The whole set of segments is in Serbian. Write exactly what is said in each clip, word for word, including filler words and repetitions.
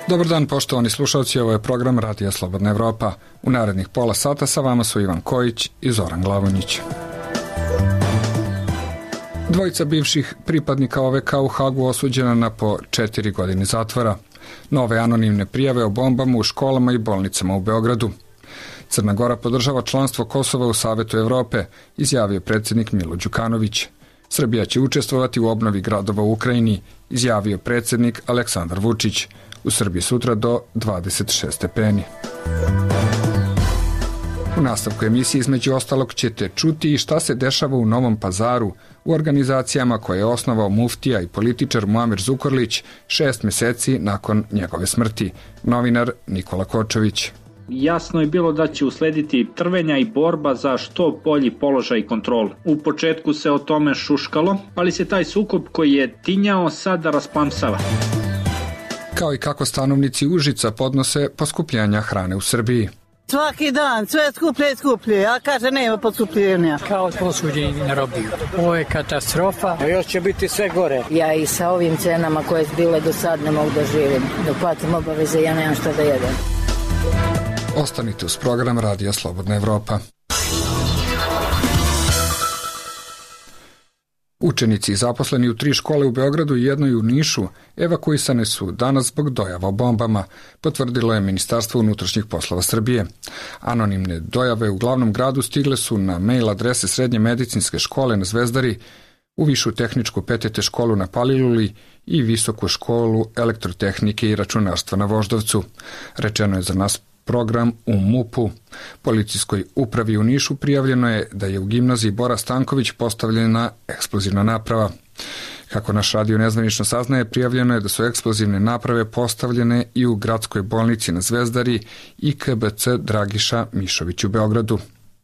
Dobar dan, poštovani slušalci, ovo je program Radija Slobodna Evropa. U narednih pola sata sa vama su Ivan Kojić i Zoran Glavonjić. Dvojica bivših pripadnika O V K u Hagu osuđena na po četiri godine zatvora. Nove anonimne prijave o bombama u školama i bolnicama u Beogradu. Crna Gora podržava članstvo Kosova u Savetu Evrope, izjavio predsjednik Milo Đukanović. Srbija će učestvovati u obnovi gradova u Ukrajini, izjavio predsjednik Aleksandar Vučić. U Srbiji sutra do dvadeset šest stepeni. U nastavku emisije između ostalog ćete čuti i šta se dešava u Novom Pazaru u organizacijama koje je osnovao muftija i političar Muamer Zukorlić šest meseci nakon njegove smrti. Novinar Nikola Kočović. Jasno je bilo da će uslediti trvenja i borba za što bolji položaj i kontrolu. U početku se o tome šuškalo, ali se taj sukob koji je tinjao sada rasplamsava. Kao i kako stanovnici Užica podnose poskupljenja hrane u Srbiji. Svaki dan, sve skuplje i skuplje, a kaže nema poskupljenja. Kao posuđeni na robiju. Ovo je katastrofa. A još će biti sve gore. Ja i sa ovim cenama koje su bile do sad ne mogu da živim. Dok platim obaveze, ja nemam šta da jedem. Ostanite uz program Radija Slobodna Evropa. Učenici i zaposleni u tri škole u Beogradu i jednoj u Nišu evakuisane su danas zbog dojava o bombama, potvrdilo je Ministarstvo unutrašnjih poslova Srbije. Anonimne dojave u glavnom gradu stigle su na mail adrese Srednje medicinske škole na Zvezdari, u Višu tehničku P T T školu na Paliluli i Visoku školu elektrotehnike i računarstva na Voždovcu. Rečeno je za nas program u MUP-u. Policijskoj upravi u Nišu prijavljeno je da je u gimnaziji Bora Stanković postavljena eksplozivna naprava. Kako naš radio nezvanično saznaje, prijavljeno je da su eksplozivne naprave postavljene i u gradskoj bolnici na Zvezdari i K B C Dragiša Mišović u Beogradu.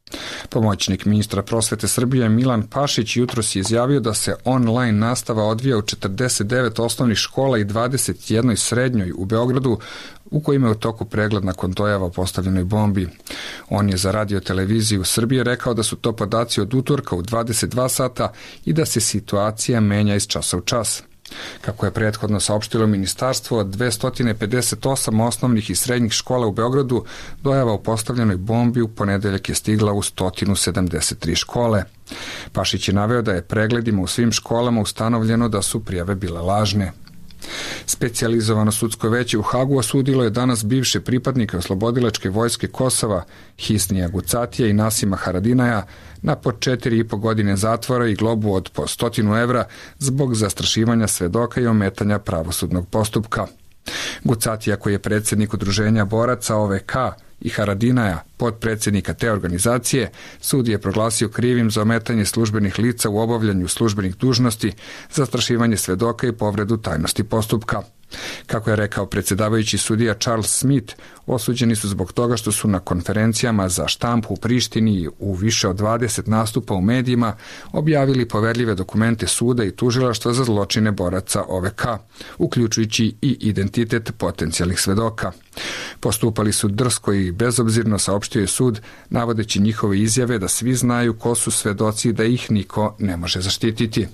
Pomoćnik ministra prosvete Srbije Milan Pašić jutros je izjavio da se online nastava odvija u četrdeset devet osnovnih škola i dvadeset jedna srednjoj u Beogradu, u kojima je u toku pregled nakon dojava o postavljenoj bombi. On je za Radio televiziju Srbije rekao da su to podaci od utorka u dvadeset dva sata i da se situacija menja iz časa u čas. Kako je prethodno saopštilo ministarstvo, od dvesta pedeset osam osnovnih i srednjih škola u Beogradu dojava o postavljenoj bombi u ponedeljak je stigla u sto sedamdeset tri škole. Pašić je naveo da je pregledima u svim školama ustanovljeno da su prijave bile lažne. Specijalizovano sudsko veće u Hagu osudilo je danas bivše pripadnike oslobodilačke vojske Kosova Hisnija Gucatija i Nasima Haradinaja na po četiri i po godine zatvora i globu od po stotinu evra zbog zastrašivanja svedoka i ometanja pravosudnog postupka. Gucatija, koji je predsjednik udruženja boraca O V K, i Haradinaja, potpredsjednika te organizacije, sud je proglasio krivim za ometanje službenih lica u obavljanju službenih dužnosti, zastrašivanje svedoka i povredu tajnosti postupka. Kako je rekao predsjedavajući sudija Charles Smith, osuđeni su zbog toga što su na konferencijama za štampu u Prištini i u više od dvadeset nastupa u medijima objavili poverljive dokumente suda i tužilaštva za zločine boraca O V K, uključujući i identitet potencijalnih svedoka. Postupali su drsko i bezobzirno, saopštio je sud, navodeći njihove izjave da svi znaju ko su svedoci i da ih niko ne može zaštititi.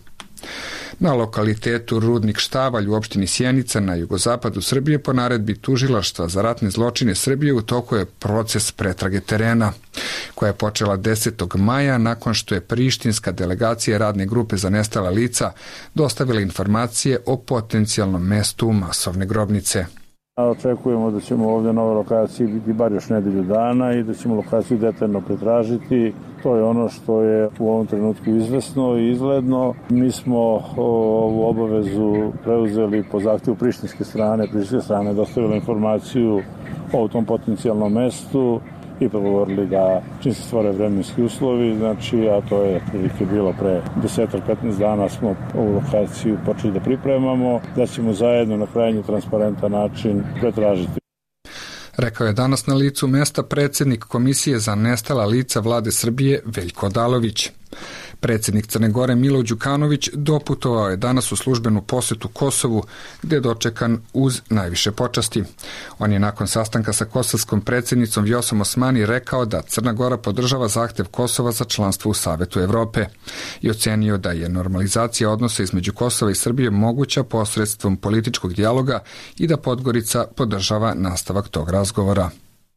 Na lokalitetu Rudnik Štavalj u opštini Sjenica na jugozapadu Srbije po naredbi tužilaštva za ratne zločine Srbije u toku je proces pretrage terena, koja je počela desetog maja nakon što je prištinska delegacija radne grupe za nestala lica dostavila informacije o potencijalnom mestu masovne grobnice. Očekujemo da ćemo ovdje na ovoj lokaciji biti bar još nedelju dana i da ćemo lokaciju detaljno pretražiti. To je ono što je u ovom trenutku izvesno i izgledno. Mi smo ovu obavezu preuzeli po zahtjevu prištinske strane. Prištinske strane dostavila informaciju o tom potencijalnom mestu i progovorili da čim se stvore vremenski uslovi, znači, a to je prilike bilo pre deset do petnaest dana smo ovu lokaciju počeli da pripremamo, da ćemo zajedno na krajnji transparentan način pretražiti. Rekao je danas na licu mesta predsjednik Komisije za nestala lica vlade Srbije Veljko Odalović. Predsjednik Crne Gore Milo Đukanović doputovao je danas u službenu posetu Kosovu, gde je dočekan uz najviše počasti. On je nakon sastanka sa kosovskom predsjednicom Vjosom Osmani rekao da Crna Gora podržava zahtev Kosova za članstvo u Savetu Evrope i ocenio da je normalizacija odnosa između Kosova i Srbije moguća posredstvom političkog dijaloga i da Podgorica podržava nastavak tog razgovora.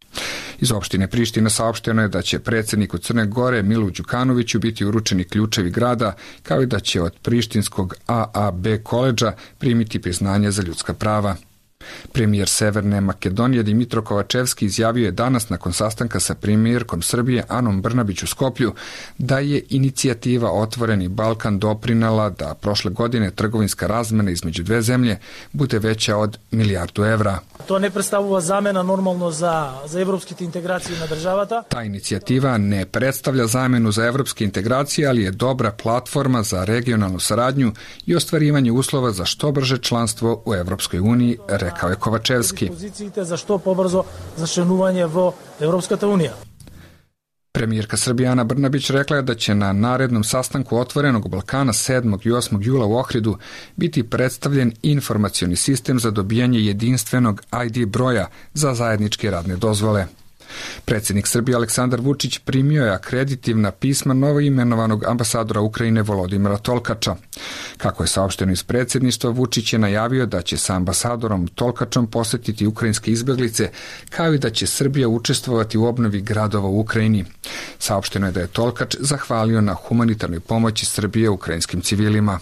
Iz opštine Priština saopšteno je da će predsjedniku Crne Gore Milu Đukanoviću biti uručeni ključevi grada, kao i da će od prištinskog A A B koledža primiti priznanje za ljudska prava. Premijer Severne Makedonije Dimitro Kovačevski izjavio je danas nakon sastanka sa premijerkom Srbije Anom Brnabić u Skoplju da je inicijativa Otvoreni Balkan doprinela da prošle godine trgovinska razmena između dve zemlje bude veća od milijardu evra. To ne predstavlja zamena normalno za, za evropske integracije na državata. Ta inicijativa ne predstavlja zamenu za evropske integracije, ali je dobra platforma za regionalnu saradnju i ostvarivanje uslova za što brže članstvo u Evropskoj uniji, rekao je Kovačevski. Za što pobrzo začlenjivanje v Evropska unija. Premijerka Srbije Ana Brnabić rekla je da će na narednom sastanku Otvorenog Balkana sedmog i osmog jula u Ohridu biti predstavljen informacioni sistem za dobijanje jedinstvenog I D broja za zajedničke radne dozvole. Predsjednik Srbije Aleksandar Vučić primio je akreditivna pisma novoimenovanog ambasadora Ukrajine Volodimira Tolkača. Kako je saopšteno iz predsjedništva, Vučić je najavio da će sa ambasadorom Tolkačom posetiti ukrajinske izbjeglice, kao i da će Srbija učestvovati u obnovi gradova u Ukrajini. Saopšteno je da je Tolkač zahvalio na humanitarnoj pomoći Srbije ukrajinskim civilima.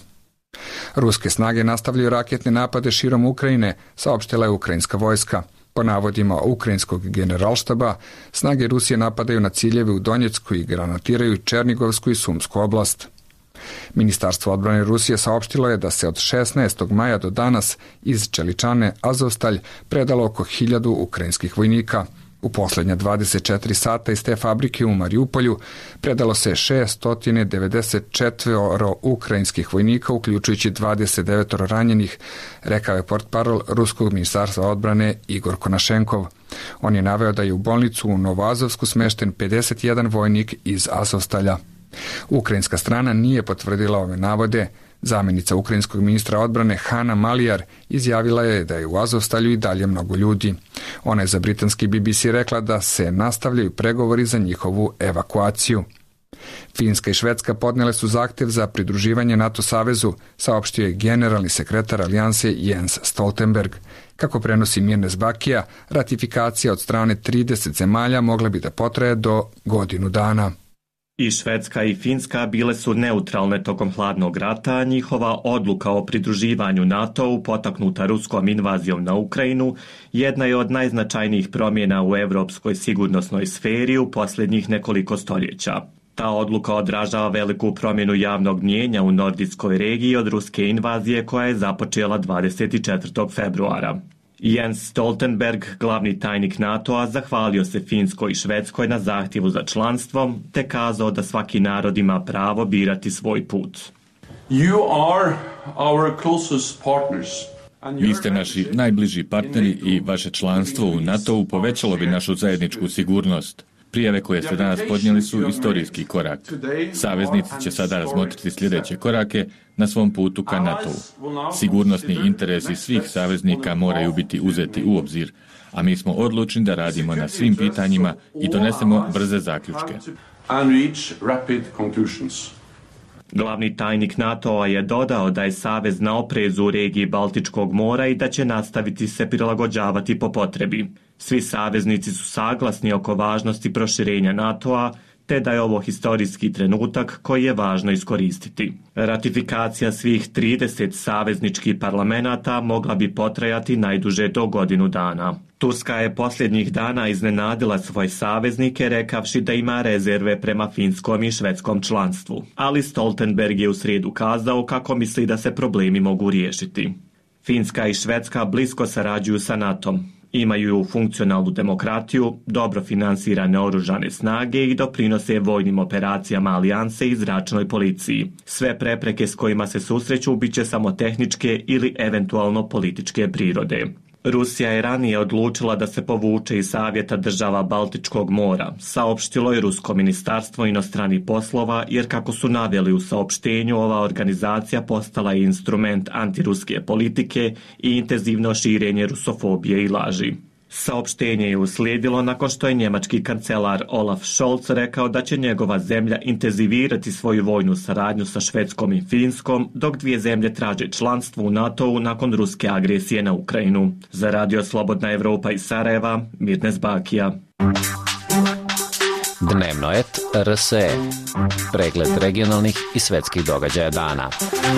Ruske snage nastavljaju raketne napade širom Ukrajine, saopštila je ukrajinska vojska. Po navodima ukrajinskog generalštaba, snage Rusije napadaju na ciljeve u Donjecku i granatiraju Černigovsku i Sumsku oblast. Ministarstvo odbrane Rusije saopštilo je da se od šesnaestog maja do danas iz Čeličane Azovstalj predalo oko hiljadu ukrajinskih vojnika. U posljednja dvadeset četiri sata iz te fabrike u Mariupolju predalo se šesto devedeset četiri ukrajinskih vojnika, uključujući dvadeset devet ranjenih, rekao je portparol Ruskog ministarstva odbrane Igor Konašenkov. On je naveo da je u bolnicu u Novoazovsku smešten pedeset jedan vojnik iz Azovstalja. Ukrajinska strana nije potvrdila ove navode. Zamjenica ukrajinskog ministra odbrane Hana Malijar izjavila je da je u Azovstalju i dalje mnogo ljudi. Ona je za britanski B B C rekla da se nastavljaju pregovori za njihovu evakuaciju. Finska i Švedska podnele su zahtjev za pridruživanje NATO savezu, saopštio je generalni sekretar alijanse Jens Stoltenberg. Kako prenosi Mirnes Bakija, ratifikacija od strane trideset zemalja mogla bi da potraje do godinu dana. I Švedska i Finska bile su neutralne tokom hladnog rata, a njihova odluka o pridruživanju NATO-u potaknuta ruskom invazijom na Ukrajinu jedna je od najznačajnijih promjena u evropskoj sigurnosnoj sferi u posljednjih nekoliko stoljeća. Ta odluka odražava veliku promjenu javnog mnijenja u nordijskoj regiji od ruske invazije koja je započela dvadeset četvrtog februara. Jens Stoltenberg, glavni tajnik NATO-a, zahvalio se Finskoj i Švedskoj na zahtjevu za članstvom, te kazao da svaki narod ima pravo birati svoj put. You are our closest partners. Vi ste naši najbliži partneri i vaše članstvo u NATO-u povećalo bi našu zajedničku sigurnost. Prijave koje ste danas podnijeli su istorijski korak. Saveznici će sada razmotriti sljedeće korake na svom putu ka NATO-u. Sigurnosni interesi svih saveznika moraju biti uzeti u obzir, a mi smo odlučni da radimo na svim pitanjima i donesemo brze zaključke. Glavni tajnik NATO-a je dodao da je savez na oprezu u regiji Baltičkog mora i da će nastaviti se prilagođavati po potrebi. Svi saveznici su saglasni oko važnosti proširenja NATO-a, te da je ovo historijski trenutak koji je važno iskoristiti. Ratifikacija svih trideset savezničkih parlamenata mogla bi potrajati najduže do godinu dana. Turska je posljednjih dana iznenadila svoje saveznike rekavši da ima rezerve prema finskom i švedskom članstvu, ali Stoltenberg je u srijedu kazao kako misli da se problemi mogu riješiti. Finska i Švedska blisko sarađuju sa NATO-om. Imaju funkcionalnu demokratiju, dobro finansirane oružane snage i doprinose vojnim operacijama alijanse i zračnoj policiji. Sve prepreke s kojima se susreću bit će samo tehničke ili eventualno političke prirode. Rusija je ranije odlučila da se povuče iz Savjeta država Baltičkog mora, saopštilo je Rusko ministarstvo inostranih poslova, jer kako su naveli u saopštenju, ova organizacija postala je instrument antiruske politike i intenzivno širenje rusofobije i laži. Saopštenje je uslijedilo nakon što je njemački kancelar Olaf Scholz rekao da će njegova zemlja intenzivirati svoju vojnu saradnju sa Švedskom i Finskom, dok dvije zemlje traže članstvo u NATO-u nakon ruske agresije na Ukrajinu. Za Radio Slobodna Evropa iz Sarajeva, Mirnes Bakija. Dnevno et R S E. Pregled regionalnih i svetskih događaja dana.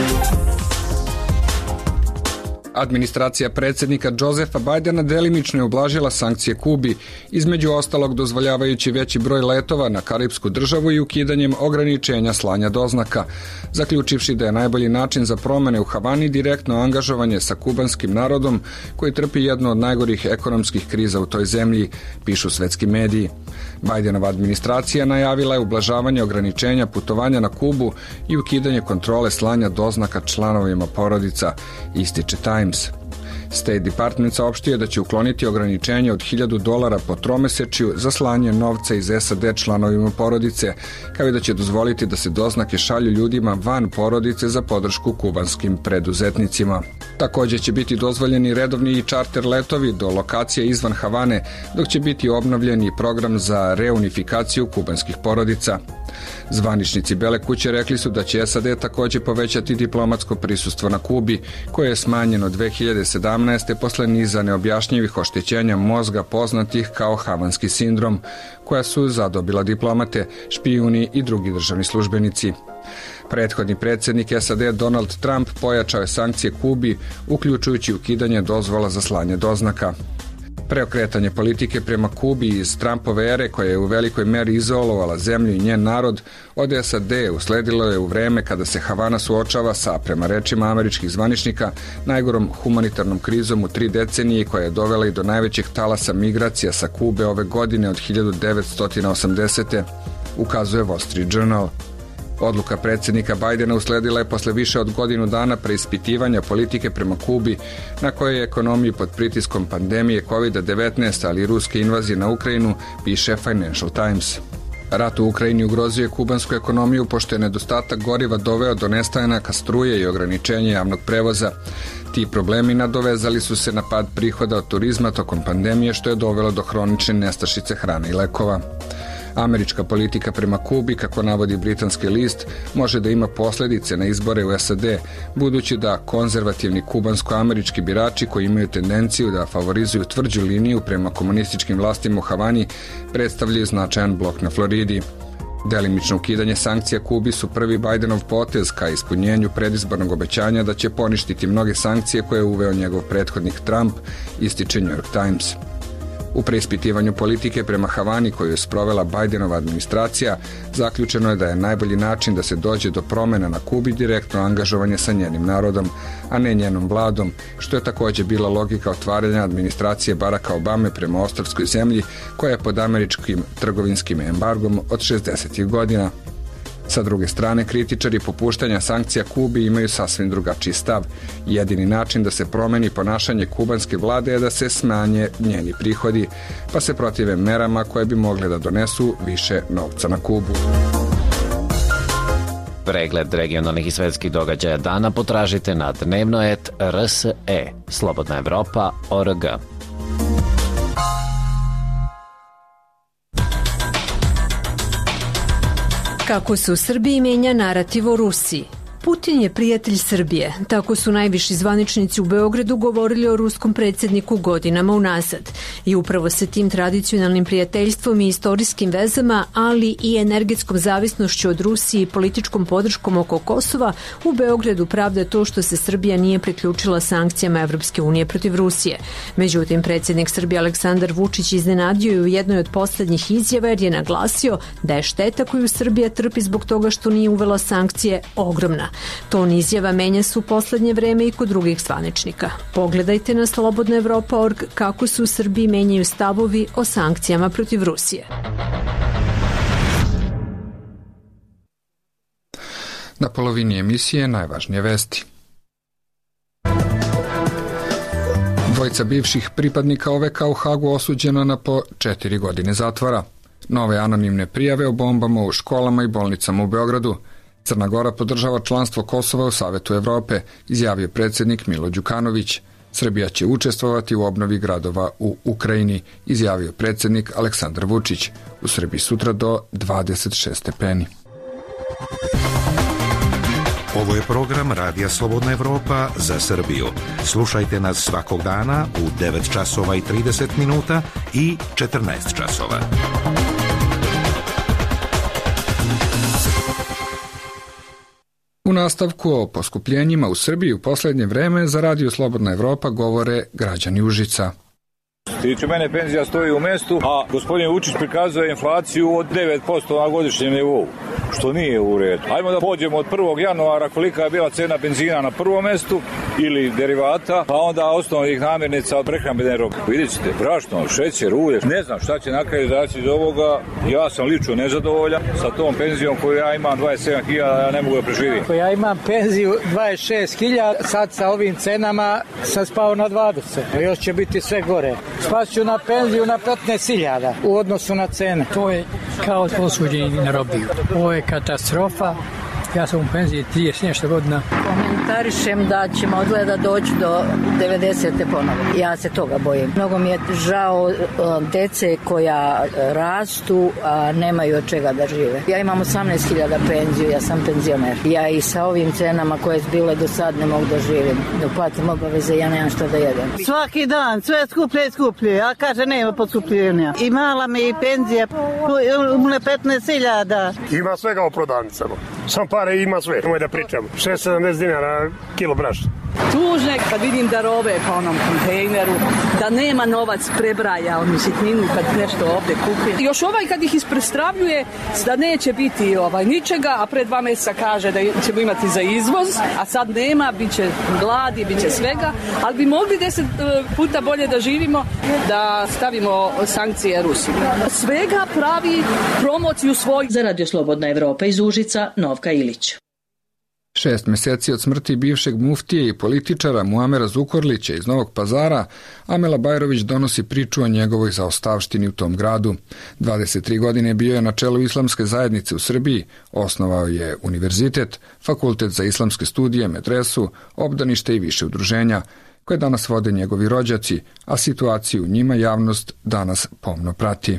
Administracija predsjednika Josefa Bidena delimično je ublažila sankcije Kubi, između ostalog dozvoljavajući veći broj letova na Karipsku državu i ukidanjem ograničenja slanja doznaka, zaključivši da je najbolji način za promene u Havani direktno angažovanje sa kubanskim narodom koji trpi jednu od najgorih ekonomskih kriza u toj zemlji, pišu svetski mediji. Bidenova administracija najavila je ublažavanje ograničenja putovanja na Kubu i ukidanje kontrole slanja doznaka članovima porodica, ističe Times. State Department saopštio je da će ukloniti ograničenje od hiljadu dolara po tromesečju za slanje novca iz S A D članovima porodice, kao i da će dozvoliti da se doznake šalju ljudima van porodice za podršku kubanskim preduzetnicima. Također će biti dozvoljeni redovni i čarter letovi do lokacije izvan Havane, dok će biti obnovljeni program za reunifikaciju kubanskih porodica. Zvaničnici Bele kuće rekli su da će S A D također povećati diplomatsko prisustvo na Kubi, koje je smanjeno dve hiljade sedamnaeste. posle niza neobjašnjivih oštećenja mozga poznatih kao havanski sindrom, koja su zadobila diplomate, špijuni i drugi državni službenici. Prethodni predsjednik S A D Donald Trump pojačao je sankcije Kubi, uključujući ukidanje dozvola za slanje doznaka. Preokretanje politike prema Kubi iz Trumpove ere, koja je u velikoj meri izolovala zemlju i njen narod, od S A D usledilo je u vreme kada se Havana suočava sa, prema rečima američkih zvaničnika, najgorom humanitarnom krizom u tri decenije, koja je dovela i do najvećeg talasa migracija sa Kube ove godine od hiljadu devetsto osamdesete. ukazuje Wall Street Journal. Odluka predsjednika Bidena usledila je posle više od godinu dana preispitivanja politike prema Kubi, na kojoj je ekonomiji pod pritiskom pandemije kovid devetnaest, ali i ruske invazije na Ukrajinu, piše Financial Times. Rat u Ukrajini ugrozio je kubansku ekonomiju, pošto je nedostatak goriva doveo do nestajanja struje i ograničenja javnog prevoza. Ti problemi nadovezali su se na pad prihoda od turizma tokom pandemije, što je dovelo do hronične nestašice hrane i lekova. Američka politika prema Kubi, kako navodi britanski list, može da ima posljedice na izbore u S A D, budući da konzervativni kubansko-američki birači koji imaju tendenciju da favorizuju tvrđu liniju prema komunističkim vlastima u Havani predstavljaju značajan blok na Floridi. Delimično ukidanje sankcija Kubi su prvi Bidenov potez ka ispunjenju predizbornog obećanja da će poništiti mnoge sankcije koje je uveo njegov prethodnik Trump, ističe New York Times. U preispitivanju politike prema Havani koju je sprovela Bidenova administracija, zaključeno je da je najbolji način da se dođe do promjena na Kubi direktno angažovanje sa njenim narodom, a ne njenom vladom, što je također bila logika otvaranja administracije Baracka Obame prema ostrvskoj zemlji, koja je pod američkim trgovinskim embargom od šezdesetih godina. Sa druge strane, kritičari popuštanja sankcija Kubi imaju sasvim drugačiji stav. Jedini način da se promeni ponašanje kubanske vlade je da se smanje njeni prihodi, pa se protive merama koje bi mogle da donesu više novca na Kubu. Pregled regionalnih i svetskih događaja dana potražite na dnevno et R S E, Slobodna Evropa, O R G. Kako se u Srbiji menja narativ o Rusiji? Putin je prijatelj Srbije, tako su najviši zvaničnici u Beogradu govorili o ruskom predsjedniku godinama unazad. I upravo se tim tradicionalnim prijateljstvom i istorijskim vezama, ali i energetskom zavisnošću od Rusije i političkom podrškom oko Kosova, u Beogradu pravda to što se Srbija nije priključila sankcijama Evropske unije protiv Rusije. Međutim, predsjednik Srbije Aleksandar Vučić iznenadio je u jednoj od posljednjih izjava jer je naglasio da je šteta koju Srbija trpi zbog toga što nije uvela sankcije ogromna. Ton izjava menja se u posljednje vreme i kod drugih zvaničnika. Pogledajte na slobodna evropa tačka org kako se u Srbiji menjaju stavovi o sankcijama protiv Rusije. Na polovini emisije najvažnije vesti. Dvojica bivših pripadnika O V K u Hagu osuđena na po četiri godine zatvora. Nove anonimne prijave o bombama u školama i bolnicama u Beogradu. Crna Gora podržava članstvo Kosova u Savetu Evrope, izjavio predsjednik Milo Đukanović. Srbija će učestvovati u obnovi gradova u Ukrajini, izjavio predsjednik Aleksandar Vučić. U Srbiji sutra do dvadeset šest stepeni. Ovo je program Radija Slobodna Evropa za Srbiju. Slušajte nas svakog dana u devet časova i trideset minuta i četrnaest časova. U nastavku o poskupljenjima u Srbiji u posljednje vreme za Radio Slobodna Evropa govore građani Užica. Tiče mene penzija stoji u mestu, a gospodin Vučić prikazuje inflaciju od devet posto na godišnjem nivou, što nije u redu. Ajmo da pođemo od prvog januara kolika je bila cena benzina na prvom mestu ili derivata, pa onda osnovnih namirnica od prehrambene robe. Vidjet ćete, brašno, šećer, ulje, ne znam šta će na kraju daći iz ovoga. Ja sam lično nezadovoljan sa tom penzijom koju ja imam dvadeset sedam hiljada, ja ne mogu da preživim. Ja imam penziju dvadeset šest hiljada, sad sa ovim cenama sam spao na dvadeset, a još će biti sve gore. Spašću na penziju na petnaest hiljada u odnosu na cene. To je kao osuđenje na robiju. Ovo je katastrofa. Ja sam u penziji trideset nešto godina. Komentarišem da ćemo odgleda doći do devedesete ponovo. Ja se toga bojim. Mnogo mi je žao dece koja rastu, a nemaju od čega da žive. Ja imam osamnaest hiljada penziju, ja sam penzioner. Ja i sa ovim cenama koje su bile do sad ne mogu da živim. Da platim obaveze, ja nemam što da jedem. Svaki dan, sve skuplje i skuplje, a kaže nema poskupljenja. I mala mi i penzija, umle petnaest hiljada. Ima svega u prodavnicama. Sam pare ima sve, nemoj da pričam. šest sedamdeset dinara kilo brašna. Tužne kad vidim da robe po onom kontejneru, da nema novac prebraja onu sitninu kad nešto ovdje kupi. Još ovaj kad ih isprestravljuje da neće biti ovaj ničega, a pred dva mjeseca kaže da ćemo imati za izvoz, a sad nema, bit će gladi, bit će svega, ali bi mogli deset puta bolje da živimo, da stavimo sankcije Rusiji. Svega pravi promociju svoj. Za Radio Slobodna Evropa iz Užica, Novka Ilić. Šest mjeseci od smrti bivšeg muftije i političara Muamera Zukorlića iz Novog Pazara, Amela Bajrović donosi priču o njegovoj zaostavštini u tom gradu. dvadeset tri godine bio je na čelu islamske zajednice u Srbiji, osnovao je univerzitet, fakultet za islamske studije, medresu, obdanište i više udruženja, koje danas vode njegovi rođaci, a situaciju u njima javnost danas pomno prati.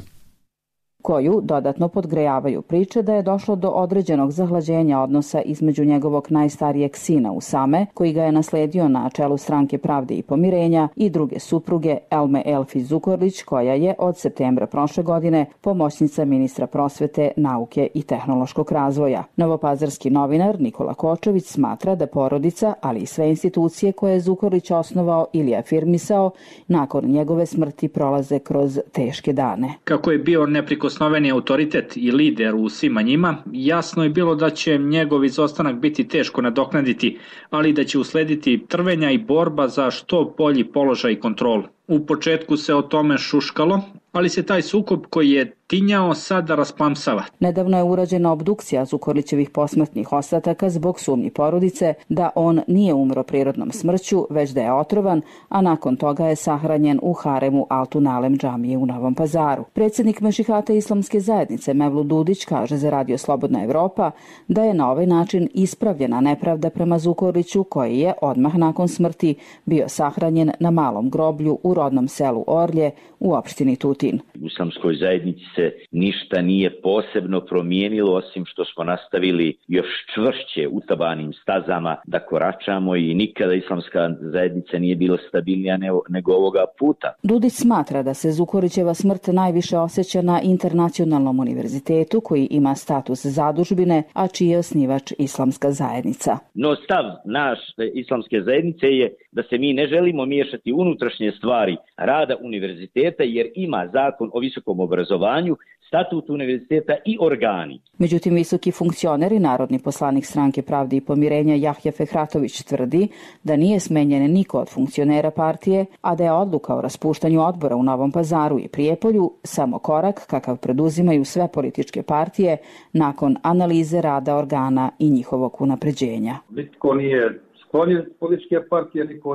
Koju dodatno podgrejavaju priče da je došlo do određenog zahlađenja odnosa između njegovog najstarijeg sina Usame, koji ga je nasledio na čelu Stranke pravde i pomirenja, i druge supruge Elme Elfi Zukorlić, koja je od septembra prošle godine pomoćnica ministra prosvete, nauke i tehnološkog razvoja. Novopazarski novinar Nikola Kočević smatra da porodica, ali i sve institucije koje je Zukorlić osnovao ili afirmisao, nakon njegove smrti prolaze kroz teške dane. Kako je bio neprikosnoveni autoritet i lider u svima njima, jasno je bilo da će njegov izostanak biti teško nadoknaditi, ali da će uslediti trvenja i borba za što bolji položaj i kontrolu. U početku se o tome šuškalo, ali se taj sukob koji je tinjao sada rasplamsava. Nedavno je urađena obdukcija Zukorlićevih posmrtnih ostataka zbog sumnji porodice da on nije umro prirodnom smrću, već da je otrovan, a nakon toga je sahranjen u haremu Altunalem džamije u Novom Pazaru. Predsjednik Mešihata islamske zajednice Mevlut Dudić kaže za Radio Slobodna Evropa da je na ovaj način ispravljena nepravda prema Zukorliću, koji je odmah nakon smrti bio sahranjen na malom groblju u rodnom selu Orlje u opštini Tutin. U islamskoj zajednici se ništa nije posebno promijenilo, osim što smo nastavili još čvršće utabanim stazama da koračamo i nikada islamska zajednica nije bila stabilnija nego ovoga puta. Dudić smatra da se Zukorlićeva smrt najviše osjeća na Internacionalnom univerzitetu, koji ima status zadužbine, a čiji je osnivač islamska zajednica. No stav naš islamske zajednice je da se mi ne želimo miješati unutrašnje stvari rada univerziteta, jer ima zakon o visokom obrazovanju, statut univerziteta i organi. Međutim, visoki funkcioner i narodni poslanik Stranke pravde i pomirenja Jahja Fehratović tvrdi da nije smenjen niko od funkcionera partije, a da je odluka o raspuštanju odbora u Novom Pazaru i Prijepolju samo korak kakav preduzimaju sve političke partije nakon analize rada organa i njihovog unapređenja. Niko nije sklonjen političke partije, niko nije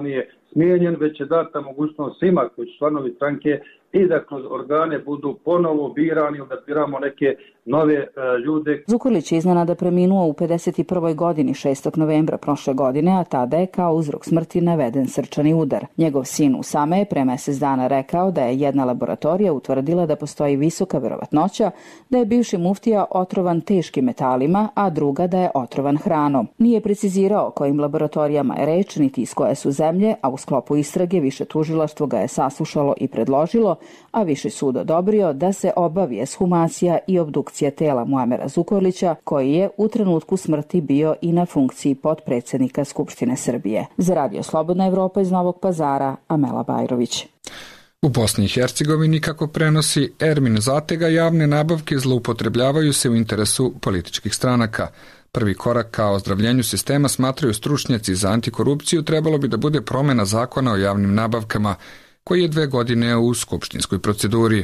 smijenjen, već je data mogućnost svima koji su članovi stranke i da kroz organe budu ponovo birani ili da biramo neke nove e, ljude. Zukorlić je iznenada preminuo u pedeset prvoj godini šestog novembra prošle godine, a tada je kao uzrok smrti naveden srčani udar. Njegov sin Usame je pre mesec dana rekao da je jedna laboratorija utvrdila da postoji visoka verovatnoća da je bivši muftija otrovan teškim metalima, a druga da je otrovan hranom. Nije precizirao kojim laboratorijama je reč, niti iz koje su zemlje, a u sklopu istrage više tužilaštvo ga je saslušalo i predložilo, a viši sud odobrio da se obavi ekshumacija i obdukcija tela Muamera Zukorlića, koji je u trenutku smrti bio i na funkciji potpredsednika Skupštine Srbije. Za Radio Slobodna Evropa iz Novog Pazara, Amela Bajrović. U Bosni i Hercegovini, kako prenosi Ermin Zatega, javne nabavke zloupotrebljavaju se u interesu političkih stranaka. Prvi korak ka ozdravljenju sistema, smatraju stručnjaci za antikorupciju, trebalo bi da bude promena zakona o javnim nabavkama, koji je dve godine u skupštinskoj proceduri.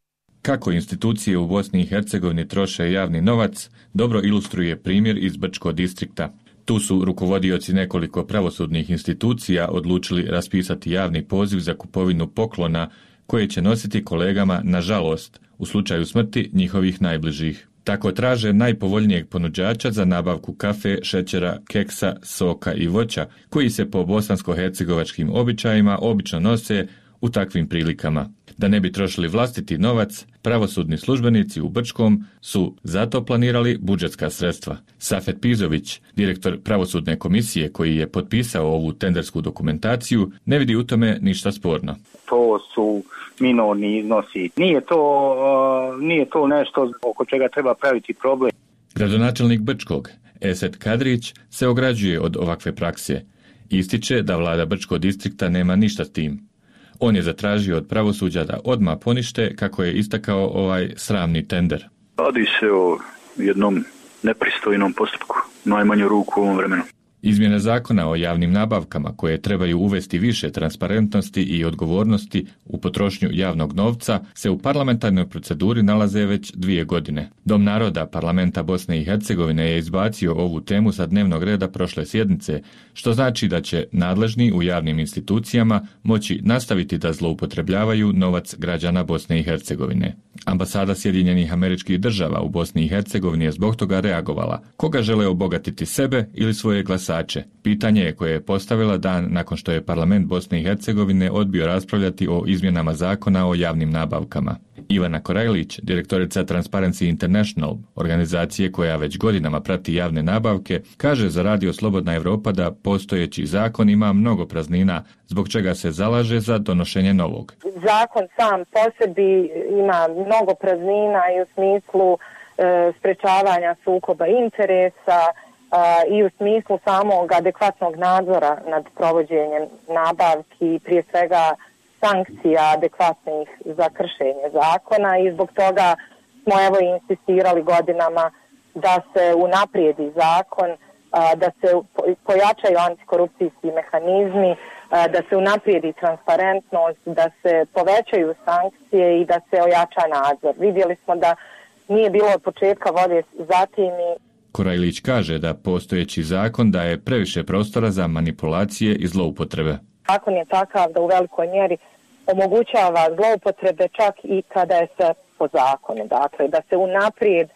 Kako institucije u Bosni i Hercegovini troše javni novac, dobro ilustruje primjer iz Brčkog distrikta. Tu su rukovodioci nekoliko pravosudnih institucija odlučili raspisati javni poziv za kupovinu poklona koje će nositi kolegama na žalost u slučaju smrti njihovih najbližih. Tako traže najpovoljnijeg ponuđača za nabavku kafe, šećera, keksa, soka i voća, koji se po bosansko-hercegovačkim običajima obično nose u takvim prilikama. Da ne bi trošili vlastiti novac, pravosudni službenici u Brčkom su zato planirali budžetska sredstva. Safet Pizović, direktor pravosudne komisije koji je potpisao ovu tendersku dokumentaciju, ne vidi u tome ništa sporno. To su minorni iznosi. Nije to, uh, nije to nešto oko čega treba praviti problem. Gradonačelnik Brčkog, Esed Kadrić, se ograđuje od ovakve prakse. Ističe da vlada Brčkog distrikta nema ništa s tim. On je zatražio od pravosuđa da odmah ponište, kako je istakao, ovaj sramni tender. Radi se o jednom nepristojnom postupku, najmanju ruku u ovom vremenu. Izmjene zakona o javnim nabavkama, koje trebaju uvesti više transparentnosti i odgovornosti u potrošnju javnog novca, se u parlamentarnoj proceduri nalaze već dvije godine. Dom naroda parlamenta Bosne i Hercegovine je izbacio ovu temu sa dnevnog reda prošle sjednice, što znači da će nadležni u javnim institucijama moći nastaviti da zloupotrebljavaju novac građana Bosne i Hercegovine. Ambasada Sjedinjenih Američkih Država u Bosni i Hercegovini je zbog toga reagovala. Koga žele obogatiti, sebe ili svoje glasače? Pitanje je koje je postavila dan nakon što je parlament Bosne i Hercegovine odbio raspravljati o izmjenama zakona o javnim nabavkama. Ivana Korajlić, direktorica Transparency International, organizacije koja već godinama prati javne nabavke, kaže za Radio Slobodna Evropa da postojeći zakon ima mnogo praznina, zbog čega se zalaže za donošenje novog. Zakon sam po sebi ima mnogo praznina i u smislu e, sprečavanja sukoba interesa e, i u smislu samog adekvatnog nadzora nad provođenjem nabavki, prije svega sankcija adekvatnih za kršenje zakona, i zbog toga smo evo insistirali godinama da se unaprijedi zakon, da se pojačaju antikorupcijski mehanizmi, da se unaprijedi transparentnost, da se povećaju sankcije i da se ojača nadzor. Vidjeli smo da nije bilo od početka volje za tim i Korajlić kaže da postojeći zakon daje previše prostora za manipulacije i zloupotrebe. Zakon je takav da u velikoj mjeri omogućava zloupotrebe čak i kada je sve po zakonu. Dakle, da se unaprijed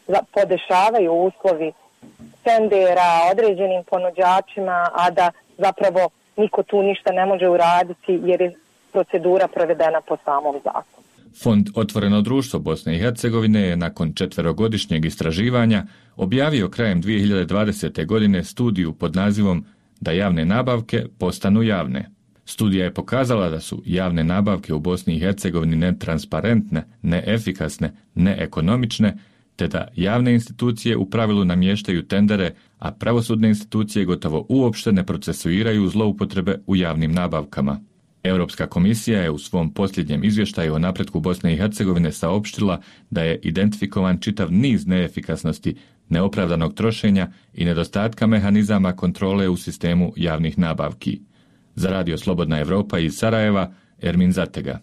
podešavaju uslovi tendera određenim ponuđačima, a da zapravo niko tu ništa ne može uraditi jer je procedura provedena po samom zakonu. Fond Otvoreno društvo Bosne i Hercegovine je nakon četverogodišnjeg istraživanja objavio krajem dvije hiljade dvadesete. godine studiju pod nazivom Da javne nabavke postanu javne. Studija je pokazala da su javne nabavke u Bosni i Hercegovini netransparentne, neefikasne, neekonomične, te da javne institucije u pravilu namještaju tendere, a pravosudne institucije gotovo uopšte ne procesuiraju zloupotrebe u javnim nabavkama. Europska komisija je u svom posljednjem izvještaju o napretku Bosne i Hercegovine saopštila da je identifikovan čitav niz neefikasnosti, neopravdanog trošenja i nedostatka mehanizama kontrole u sistemu javnih nabavki. Za Radio Slobodna Evropa iz Sarajeva, Ermin Zatega.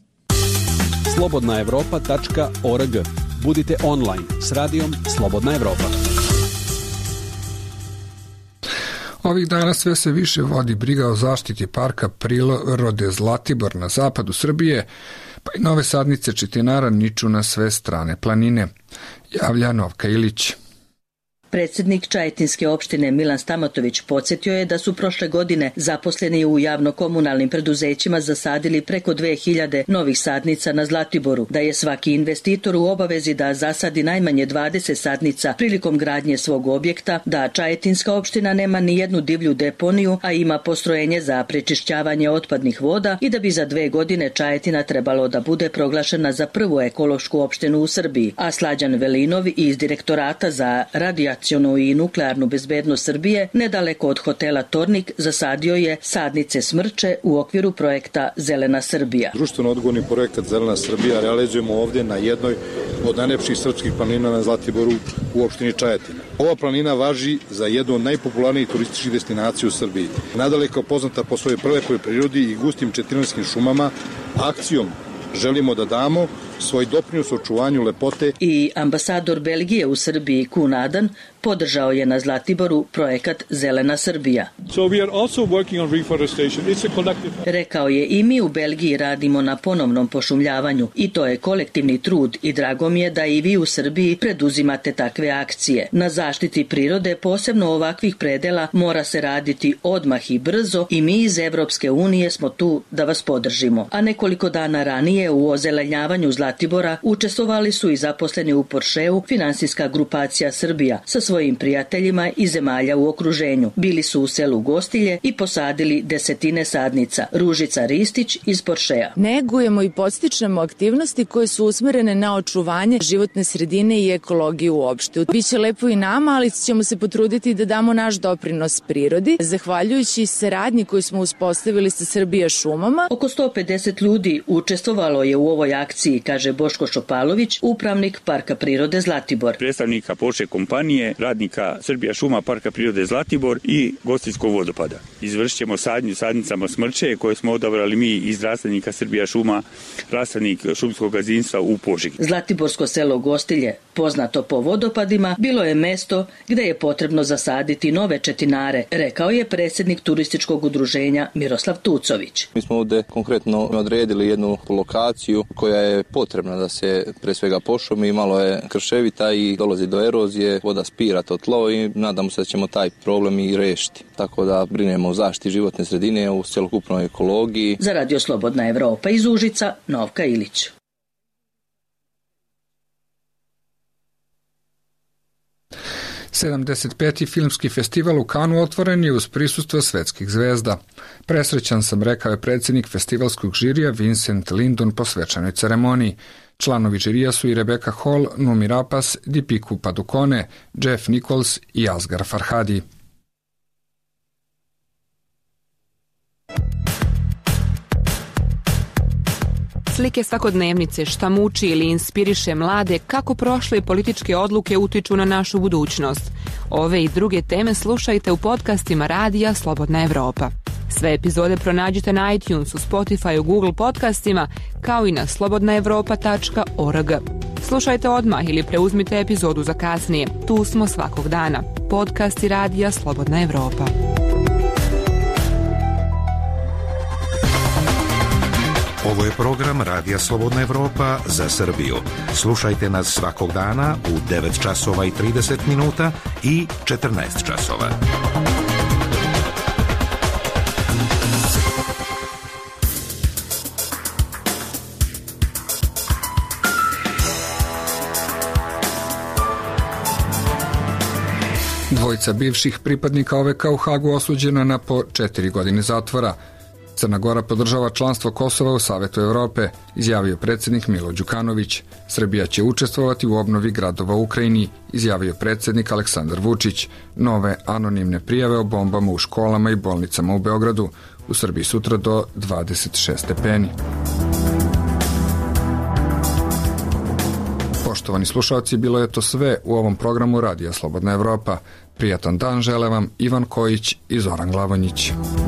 slobodna evropa tačka org. Budite online s Radijom Slobodna Evropa. Ovih dana sve se više vodi briga o zaštiti parka prirode Zlatibor na zapadu Srbije, pa i nove sadnice čitinara niču na sve strane planine, javlja Novka Ilić. Predsjednik Čajetinske opštine Milan Stamatović podsjetio je da su prošle godine zaposleni u javno-komunalnim preduzećima zasadili preko dve hiljade novih sadnica na Zlatiboru, da je svaki investitor u obavezi da zasadi najmanje dvadeset sadnica prilikom gradnje svog objekta, da Čajetinska opština nema ni jednu divlju deponiju, a ima postrojenje za prečišćavanje otpadnih voda i da bi za dve godine Čajetina trebalo da bude proglašena za prvu ekološku opštinu u Srbiji. A Slađan Velinov iz Direktorata za radijacionu i nuklearnu bezbednost Srbije, nedaleko od hotela Tornik, zasadio je sadnice smrče u okviru projekta Zelena Srbija. Društveno odgovorni projekat Zelena Srbija realizujemo ovdje na jednoj od najlepših srpskih planina na Zlatiboru u opštini Čajetina. Ova planina važi za jednu od najpopularnijih turističkih destinacija u Srbiji. Nadaleko poznata po svojoj prelepoj prirodi i gustim četrinarskim šumama, akcijom želimo da damo svoj doprinos očuvanju lepote. I ambasador Belgije u Srbiji Kun Adan podržao je na Zlatiboru projekat Zelena Srbija. So we are also working on reforestation. It's a collective... Rekao je i mi u Belgiji radimo na ponovnom pošumljavanju i to je kolektivni trud i drago mi je da i vi u Srbiji preduzimate takve akcije. Na zaštiti prirode, posebno ovakvih predela, mora se raditi odmah i brzo i mi iz Evropske unije smo tu da vas podržimo. A nekoliko dana ranije u ozelenjavanju Zlatibora učestvovali su i zaposleni u Porscheu finansijska grupacija Srbija sa svojim prijateljima iz zemalja u okruženju. Bili su u selu Gostilje i posadili desetine sadnica. Ružica Ristić iz Porschea. Negujemo i podstičemo aktivnosti koje su usmerene na očuvanje životne sredine i ekologiju uopšte. Biće lepo i nama, ali ćemo se potruditi da damo naš doprinos prirodi, zahvaljujući saradnji koju smo uspostavili sa Srbija šumama. Oko sto pedeset ljudi učestvovalo je u ovoj akciji, kaže Boško Šopalović, upravnik Parka prirode Zlatibor. Predstavnika Porsche kompanije, radnika Srbija šuma Parka prirode Zlatibor i Gostinskog vodopada. Izvršit ćemo sadnju sadnicama smrče koje smo odabrali mi iz rasadnika Srbija šuma, rasadnik šumskog gazdinstva u Požegi. Zlatiborsko selo Gostilje, poznato po vodopadima, bilo je mesto gde je potrebno zasaditi nove četinare, rekao je predsjednik turističkog udruženja Miroslav Tucović. Mi smo ovdje konkretno odredili jednu lokaciju koja je potrebna da se pre svega pošumi, malo je krševita i dolazi do erozije, voda spira to tlo i nadamo se da ćemo taj problem i rešiti. Tako da brinemo o zaštiti životne sredine, u cjelokupnoj ekologiji. Za Radio Slobodna Evropa iz Užica, Novka Ilić. sedamdeset peti filmski festival u Kanu otvoren je uz prisustvo svetskih zvezda. Presrećan sam, rekao je predsjednik festivalskog žirija Vincent Lindon po svečanoj ceremoniji. Članovi žirija su i Rebecca Hall, Numi Rapace, Dipiku Padukone, Jeff Nichols i Asghar Farhadi. Slike svakodnevnice, šta muči ili inspiriše mlade, kako prošle političke odluke utiču na našu budućnost. Ove i druge teme slušajte u podcastima Radija Slobodna Evropa. Sve epizode pronađite na iTunesu, Spotifyu, Google podcastima, kao i na slobodna evropa tačka org. Slušajte odmah ili preuzmite epizodu za kasnije. Tu smo svakog dana. Podcasti Radija Slobodna Evropa. Ovo je program Radija Slobodna Evropa za Srbiju. Slušajte nas svakog dana u devet časova i trideset minuta i četrnaest časova. Dvojica bivših pripadnika O V K u Hagu osuđena na po četiri godine zatvora. Crna Gora podržava članstvo Kosova u Savetu Evrope, izjavio predsjednik Milo Đukanović. Srbija će učestvovati u obnovi gradova u Ukrajini, izjavio predsjednik Aleksandar Vučić. Nove anonimne prijave o bombama u školama i bolnicama u Beogradu. U Srbiji sutra do dvadeset šest stepeni. Poštovani slušalci, bilo je to sve u ovom programu Radija Slobodna Evropa. Prijatan dan žele vam Ivan Kojić i Zoran Glavonjić.